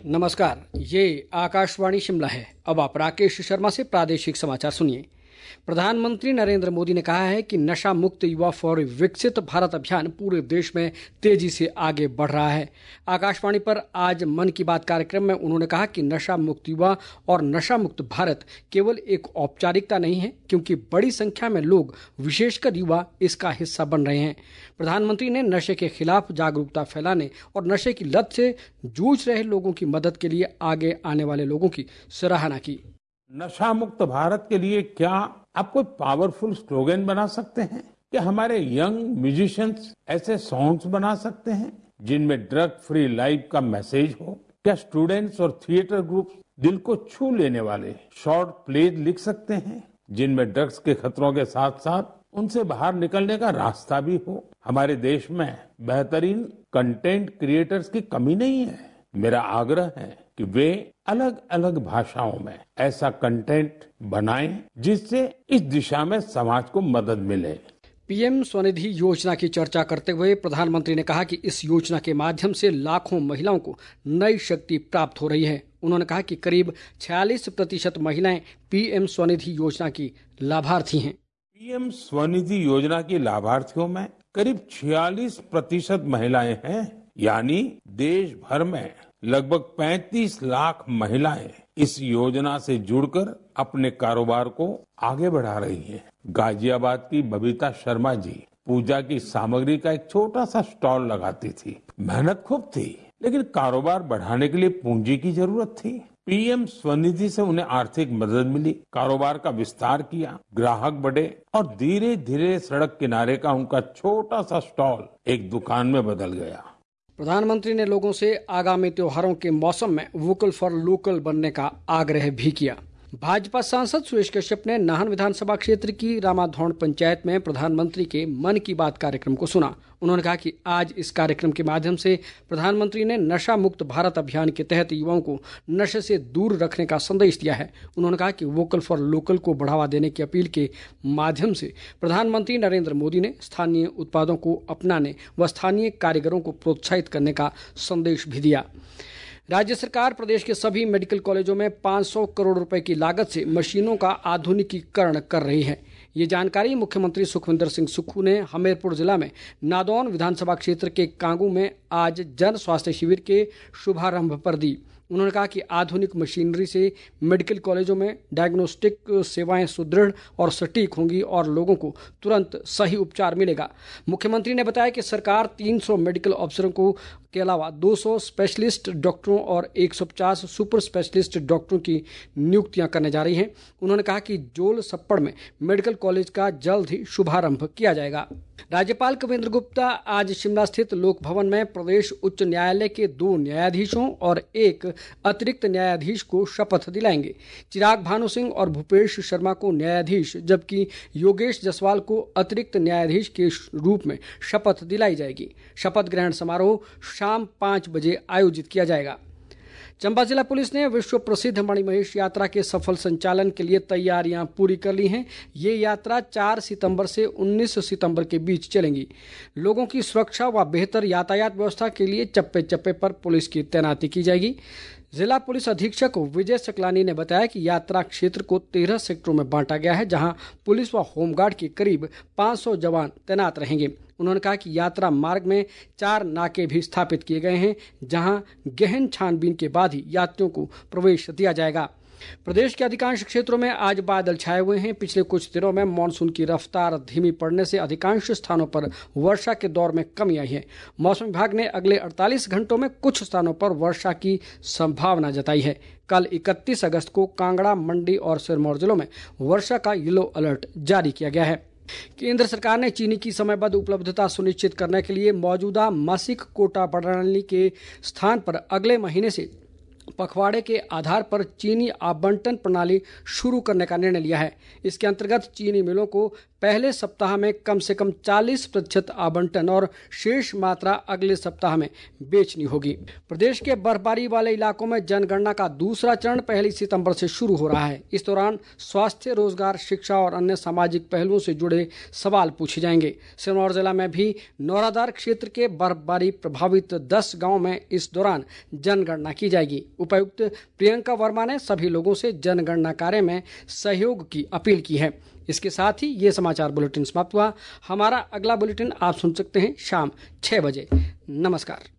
नमस्कार, ये आकाशवाणी शिमला है। अब आप राकेश शर्मा से प्रादेशिक समाचार सुनिए। प्रधानमंत्री नरेंद्र मोदी ने कहा है कि नशा मुक्त युवा फॉर विकसित भारत अभियान पूरे देश में तेजी से आगे बढ़ रहा है। आकाशवाणी पर आज मन की बात कार्यक्रम में उन्होंने कहा कि नशा मुक्त युवा और नशा मुक्त भारत केवल एक औपचारिकता नहीं है, क्योंकि बड़ी संख्या में लोग, विशेषकर युवा, इसका हिस्सा बन रहे हैं। प्रधानमंत्री ने नशे के खिलाफ जागरूकता फैलाने और नशे की लत से जूझ रहे लोगों की मदद के लिए आगे आने वाले लोगों की सराहना की। नशा मुक्त भारत के लिए क्या आप कोई पावरफुल स्लोगन बना सकते हैं? क्या हमारे यंग म्यूजिशियंस ऐसे सॉन्ग्स बना सकते हैं जिनमें ड्रग फ्री लाइफ का मैसेज हो? क्या स्टूडेंट्स और थिएटर ग्रुप दिल को छू लेने वाले शॉर्ट प्लेज लिख सकते हैं जिनमें ड्रग्स के खतरों के साथ साथ उनसे बाहर निकलने का रास्ता भी हो? हमारे देश में बेहतरीन कंटेंट क्रिएटर्स की कमी नहीं है। मेरा आग्रह है कि वे अलग अलग भाषाओं में ऐसा कंटेंट बनाएं जिससे इस दिशा में समाज को मदद मिले। पीएम स्वनिधि योजना की चर्चा करते हुए प्रधानमंत्री ने कहा कि इस योजना के माध्यम से लाखों महिलाओं को नई शक्ति प्राप्त हो रही है। उन्होंने कहा कि करीब 46% महिलाएं पीएम स्वनिधि योजना की लाभार्थी हैं। पीएम स्वनिधि योजना की लाभार्थियों में करीब 46% महिलाएं हैं, यानी देश भर में लगभग 35 लाख महिलाएं इस योजना से जुड़कर अपने कारोबार को आगे बढ़ा रही हैं। गाजियाबाद की बबीता शर्मा जी पूजा की सामग्री का एक छोटा सा स्टॉल लगाती थी। मेहनत खूब थी, लेकिन कारोबार बढ़ाने के लिए पूंजी की जरूरत थी। पीएम स्वनिधि से उन्हें आर्थिक मदद मिली, कारोबार का विस्तार किया, ग्राहक बढ़े और धीरे धीरे सड़क किनारे का उनका छोटा सा स्टॉल एक दुकान में बदल गया। प्रधानमंत्री ने लोगों से आगामी त्योहारों के मौसम में वोकल फॉर लोकल बनने का आग्रह भी किया। भाजपा सांसद सुरेश कश्यप ने नाहन विधानसभा क्षेत्र की रामाधौण पंचायत में प्रधानमंत्री के मन की बात कार्यक्रम को सुना। उन्होंने कहा कि आज इस कार्यक्रम के माध्यम से प्रधानमंत्री ने नशा मुक्त भारत अभियान के तहत युवाओं को नशे से दूर रखने का संदेश दिया है। उन्होंने कहा कि वोकल फॉर लोकल को बढ़ावा देने की अपील के माध्यम से प्रधानमंत्री नरेंद्र मोदी ने स्थानीय उत्पादों को अपनाने व स्थानीय कारीगरों को प्रोत्साहित करने का संदेश भी दिया। राज्य सरकार प्रदेश के सभी मेडिकल कॉलेजों में 500 करोड़ रुपए की लागत से मशीनों का आधुनिकीकरण कर रही है। ये जानकारी मुख्यमंत्री सुखविंदर सिंह सुक्खू ने हमीरपुर जिला में नादौन विधानसभा क्षेत्र के कांगू में आज जन स्वास्थ्य शिविर के शुभारंभ पर दी। उन्होंने कहा कि आधुनिक मशीनरी से मेडिकल कॉलेजों में डायग्नोस्टिक सेवाएं सुदृढ़ और सटीक होंगी और लोगों को तुरंत सही उपचार मिलेगा। मुख्यमंत्री ने बताया कि सरकार 300 मेडिकल अफसरों के अलावा 200 स्पेशलिस्ट डॉक्टरों और 150 सुपर स्पेशलिस्ट डॉक्टरों की नियुक्तियां करने जा रही हैं। उन्होंने कहा कि जोल सप्पड़ में मेडिकल कॉलेज का जल्द ही शुभारंभ किया जाएगा। राज्यपाल कविंद्र गुप्ता आज शिमला स्थित लोक भवन में प्रदेश उच्च न्यायालय के 2 न्यायाधीशों और 1 अतिरिक्त न्यायाधीश को शपथ दिलाएंगे। चिराग भानु सिंह और भूपेश शर्मा को न्यायाधीश, जबकि योगेश जसवाल को अतिरिक्त न्यायाधीश के रूप में शपथ दिलाई जाएगी। शपथ ग्रहण समारोह शाम 5 बजे आयोजित किया जाएगा। चंबा जिला पुलिस ने विश्व प्रसिद्ध मणिमहेश यात्रा के सफल संचालन के लिए तैयारियां पूरी कर ली हैं। ये यात्रा 4 सितंबर से 19 सितंबर के बीच चलेंगी। लोगों की सुरक्षा व बेहतर यातायात व्यवस्था के लिए चप्पे चप्पे पर पुलिस की तैनाती की जाएगी। जिला पुलिस अधीक्षक विजय सकलानी ने बताया कि यात्रा क्षेत्र को 13 सेक्टरों में बांटा गया है, जहां पुलिस व होमगार्ड के करीब 500 जवान तैनात रहेंगे। उन्होंने कहा कि यात्रा मार्ग में 4 नाके भी स्थापित किए गए हैं, जहां गहन छानबीन के बाद ही यात्रियों को प्रवेश दिया जाएगा। प्रदेश के अधिकांश क्षेत्रों में आज बादल छाए हुए हैं। पिछले कुछ दिनों में मानसून की रफ्तार धीमी पड़ने से अधिकांश स्थानों पर वर्षा के दौर में कमी आई है। मौसम विभाग ने अगले 48 घंटों में कुछ स्थानों पर वर्षा की संभावना जताई है। कल 31 अगस्त को कांगड़ा, मंडी और सिरमौर जिलों में वर्षा का येलो अलर्ट जारी किया गया है। केंद्र सरकार ने चीनी की समयबद्ध उपलब्धता सुनिश्चित करने के लिए मौजूदा मासिक कोटा प्रणाली के स्थान पर अगले महीने से पखवाड़े के आधार पर चीनी आवंटन प्रणाली शुरू करने का निर्णय लिया है। इसके अंतर्गत चीनी मिलों को पहले सप्ताह में कम से कम 40% आवंटन और शेष मात्रा अगले सप्ताह में बेचनी होगी। प्रदेश के बर्फबारी वाले इलाकों में जनगणना का दूसरा चरण 1 सितंबर से शुरू हो रहा है। इस दौरान स्वास्थ्य, रोजगार, शिक्षा और अन्य सामाजिक पहलुओं से जुड़े सवाल पूछे जाएंगे। सिरमौर जिला में भी नौरादार क्षेत्र के बर्फबारी प्रभावित 10 गाँव में इस दौरान जनगणना की जाएगी। उपायुक्त प्रियंका वर्मा ने सभी लोगों से जनगणना कार्य में सहयोग की अपील की है। इसके साथ ही ये समाचार बुलेटिन समाप्त हुआ। हमारा अगला बुलेटिन आप सुन सकते हैं शाम 6 बजे। नमस्कार।